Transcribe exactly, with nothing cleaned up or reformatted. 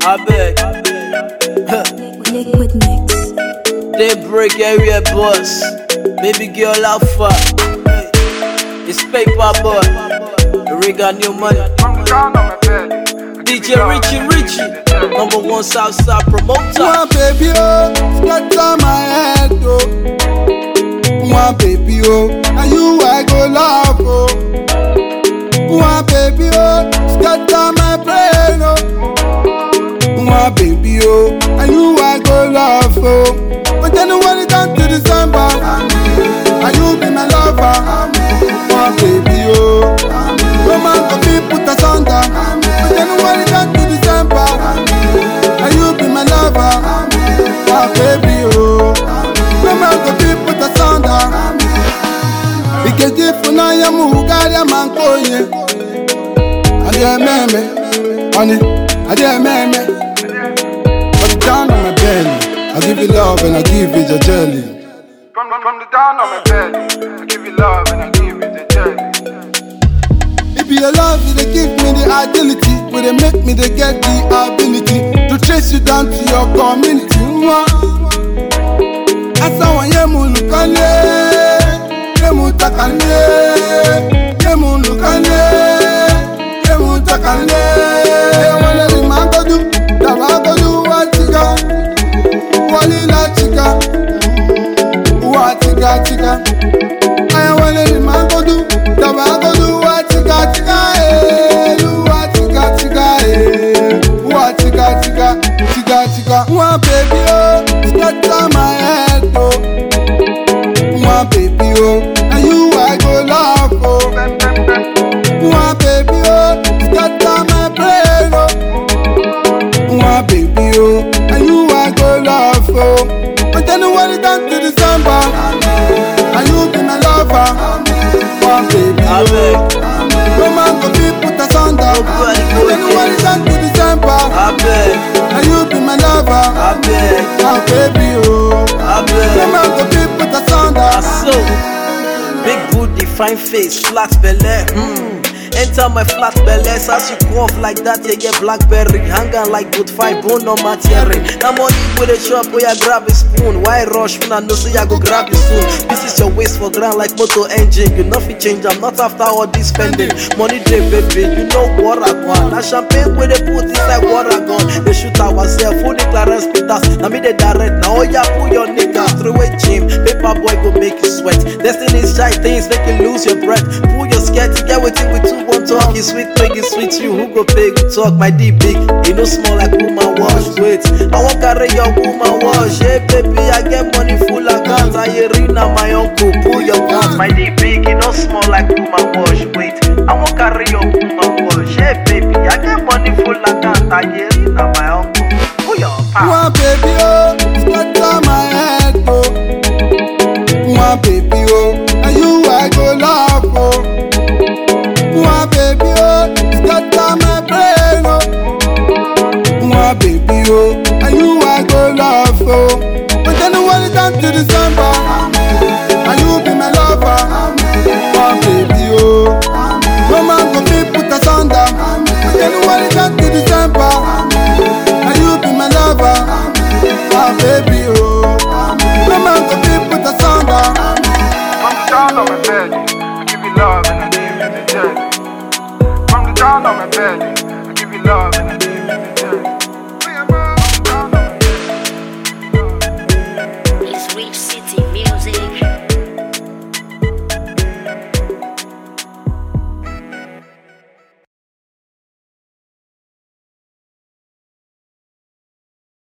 I beg. Liquid mix. They break area boss. Baby girl alpha. It's paper boy. The rig got new money. D J Richie Richie. Number one Southside promoter. One baby oh, scatter my head oh. One baby oh, and you I go love oh. One baby oh, scatter my brain oh. One baby oh, and you I go love oh. But January down to December, and you be my lover. One baby oh, no man can be put asunder. But January down to December, and you be my lover. One baby oh, no man can be put asunder. Because if you know you're Mugaria man koye, I dare me, honey, I dare me. But down on my belly, I give you love and I give you the jelly. From, from, from the down on my belly, I give you love and I give you the jelly. It be your love, they give me the agility, where they make me they get the ability to trace you down to your community. Asa yemu lukane, yemu takane, yemu lukane, yemu takane. Wale di mangodu, dabagodu watika, wali la chika, watika chika. Aya wale di mangodu, dabagodu watika chika, eh, watika chika, eh, watika chika, chika chika. One baby oh, scatter my head oh. One baby oh, and you I go love oh. One baby oh, scatter my brain oh. One baby oh, and you I go love oh. But January down to December, and you be my lover. One baby oh, no man can be put asunder. But January down to December, I beg. and you be my lover. I beg. One baby oh, I no beg. man can be put asunder. So, big booty, fine face, flat belly. Hmm. Enter my flat belly, as you cough like that, you get blackberry. Hanging like good five bone on my terry. Now money with a shop where I grab a spoon. Why rush when I know say I go grab it soon? This is your waist for ground like motor engine. You nothing change, I'm not after all this spending. Money day baby, you know what I want. Now champagne where they put inside what I gun. They shoot ourselves, full the Clarence Peters. Now me they direct, now oh yeah, pull your niggas through a gym. Paper boy go make you sweat. Destiny's shy things make you lose your breath. Pull your skirt, get with it with two one talk. It's sweet, make it sweet you. Who go pay you talk? My D big, you know small like woman wash. Wait, I won't carry your woman wash. Hey baby, I get money full account. I hear now my uncle pull your pants. My D big, you know small like woman wash. Wait, I won't carry your woman wash. Hey baby, I get money full account. I hear now my uncle pull your pants. One baby oh, scatter my head oh. One baby oh, and you I go love oh. One baby oh, scatter my brain oh. One baby oh, and you I go love oh. But January down to December, and you be my lover. One baby oh, no man can be put asunder. But January down to December, and you be my lover. One baby oh, no man can be put asunder. From the down on my belly, I give you love and I give you the jelly. From the down on my belly,